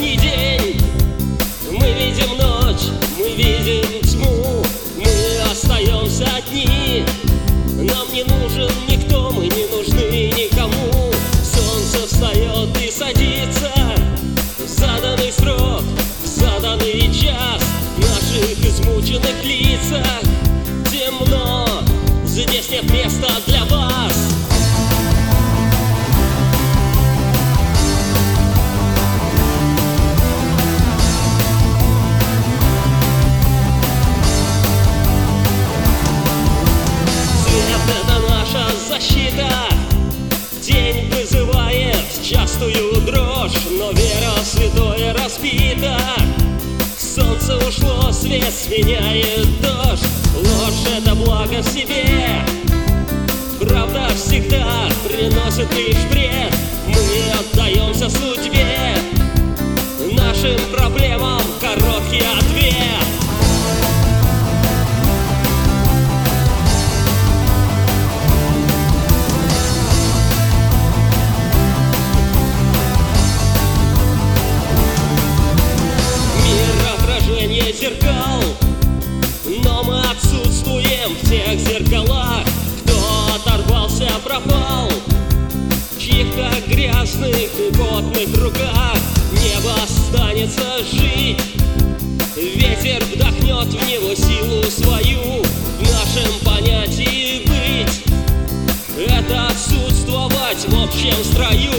яркий день. Мы видим ночь, мы видим тьму, мы остаемся одни. Нам не нужен никто, мы не нужны никому. Солнце встает и садится в заданный срок, в заданный час. В наших измученных лицах темно, здесь нет места для вас. Защита. День вызывает частую дрожь, но вера в святое разбита. Солнце ушло, свет сменяет дождь. Ложь — это благо в себе, правда всегда приносит лишь бред. Мы отдаемся судьбе, нашим проблемам короткий ответ. Зеркал, но мы отсутствуем в тех зеркалах. Кто оторвался, пропал в чьих-то грязных и потных руках. Небо останется жить, ветер вдохнет в него силу свою. В нашем понятии быть — это отсутствовать в общем строю.